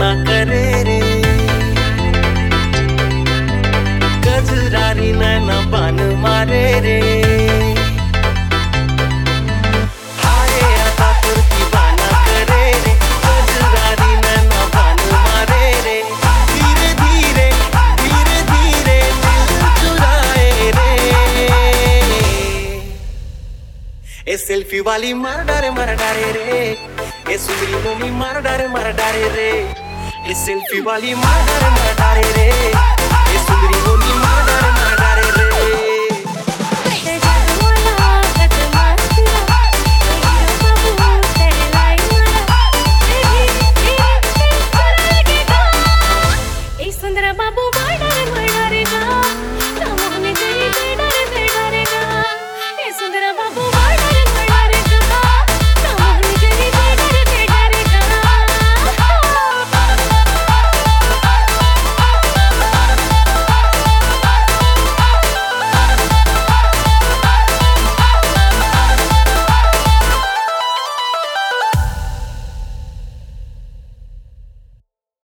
दीवाना करे रे। गजरारी नैना बान मारे रे। हाय अदा तुर दीवाना करे रे। गजरारी नैना बान मारे रे। धीरे धीरे दिल चुराए रे। ए सेल्फी वाली मार डारे रे। ए सुंदरी मोनी मार डारे रे। ए सेल्फी वाली मार डारे रे। ए सुंदरी मोनी